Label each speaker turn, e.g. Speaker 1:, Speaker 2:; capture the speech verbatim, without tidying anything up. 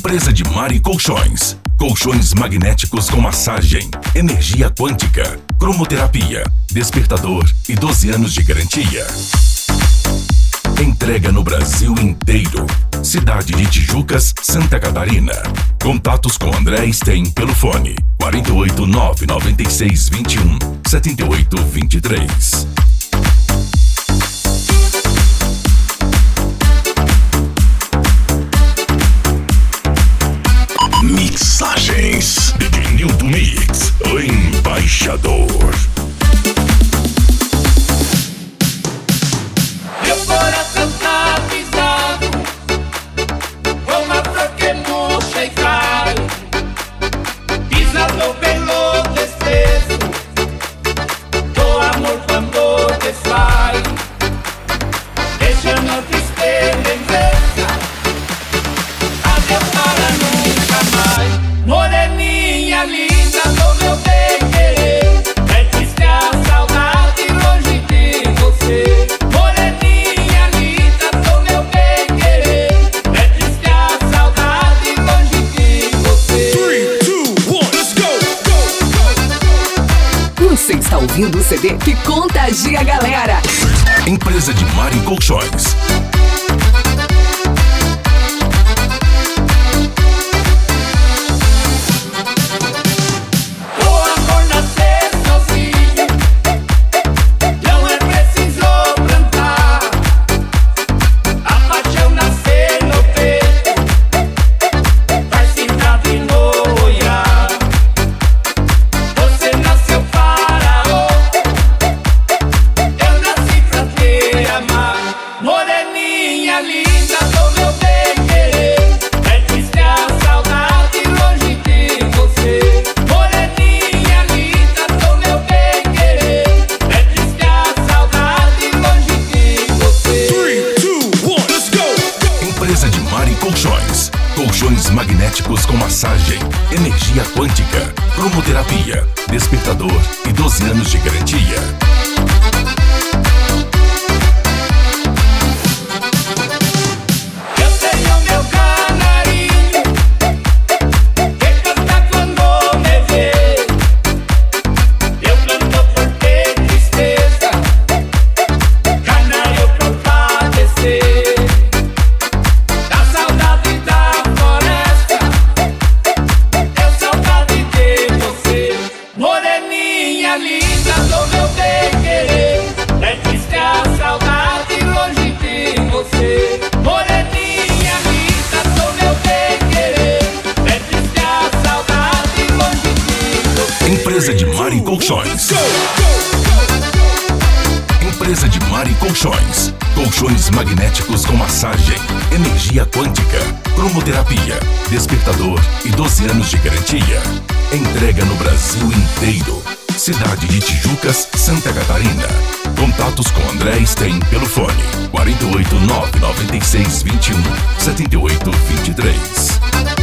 Speaker 1: Empresa de Mari Colchões. Colchões magnéticos com massagem, energia quântica, cromoterapia, despertador e doze anos de garantia. Entrega no Brasil inteiro. Cidade de Tijucas, Santa Catarina. Contatos com André Stein pelo fone quatro oito nove nove seis dois um sete oito dois três. Mixagens D J Nilton Mix, o embaixador.
Speaker 2: Meu coração tá pisado, uma flor que murcha e cai, pisado pelo desprezo do amor quando desfaz, deixando triste lembrança. Adeus para nunca mais. Moreninha linda do meu bem querer, é triste a saudade longe de você. Moreninha linda do meu bem querer, é triste a saudade longe de você.
Speaker 3: three, two, one, let's go, go, go.
Speaker 4: Você está ouvindo o C D que contagia a galera.
Speaker 1: Empresa de Mari Colchões. Colchões magnéticos com massagem, energia quântica, cromoterapia, despertador e doze anos de garantia.
Speaker 2: Eu tenho meu canarinho que canta quando me vê. Eu canto por ter tristeza, canário pra padecer da saudade da floresta. Eu saudade de você. Moreninha linda do meu bem querer, é triste a saudade longe de você. Moreninha linda do meu bem querer, é triste a saudade longe de você.
Speaker 1: Empresa de Mari Colchões. Empresa de Mari Colchões. Colchões magnéticos com massagem, energia quântica, cromoterapia, despertador e doze anos de garantia. Entrega no Brasil inteiro. Cidade de Tijucas, Santa Catarina. Contatos com André Stein pelo fone quatro oito nove nove seis dois um sete oito dois três.